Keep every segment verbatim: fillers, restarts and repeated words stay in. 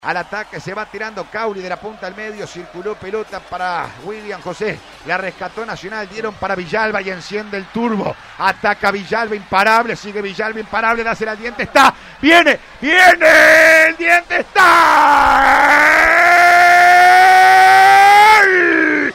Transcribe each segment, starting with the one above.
Al ataque se va tirando Cauli de la punta al medio, circuló pelota para William José, la rescató Nacional, dieron para Villalba y enciende el turbo, ataca Villalba imparable, sigue Villalba imparable, dásela al Diente, está, viene, viene, el Diente está, ¡gol!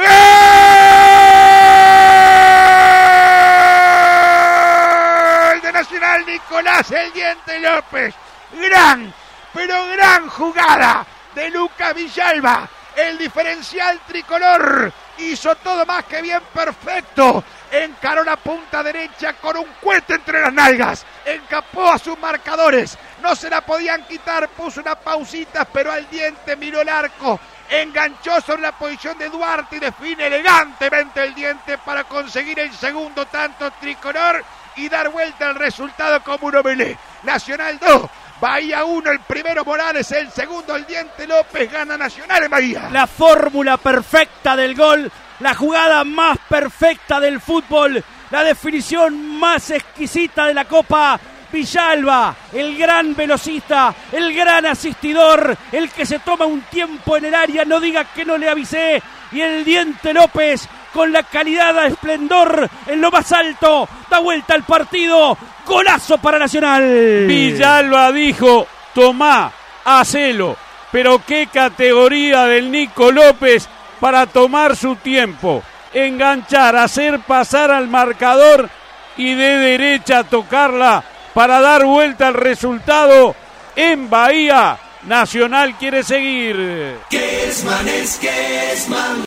¡Gol de Nacional! Nicolás el Diente López, gran, pero gran jugada de Lucas Villalba, el diferencial tricolor, hizo todo más que bien, perfecto, encaró la punta derecha con un cohete entre las nalgas, encapó a sus marcadores, no se la podían quitar, puso una pausita, pero al Diente miró el arco, enganchó sobre la posición de Duarte y define elegantemente el Diente para conseguir el segundo tanto tricolor y dar vuelta al resultado como un omelé. Nacional dos, Bahía uno, el primero Morales, el segundo el Diente López, gana Nacional en Bahía. La fórmula perfecta del gol, la jugada más perfecta del fútbol, la definición más exquisita de la Copa. Villalba, el gran velocista, el gran asistidor, el que se toma un tiempo en el área, no diga que no le avisé, y el Diente López con la calidad, esplendor en lo más alto, da vuelta al partido, golazo para Nacional. Villalba dijo, tomá, hacelo, pero qué categoría del Nico López para tomar su tiempo, enganchar, hacer pasar al marcador y de derecha tocarla para dar vuelta al resultado en Bahía. Nacional quiere seguir. Kesman es Kesman.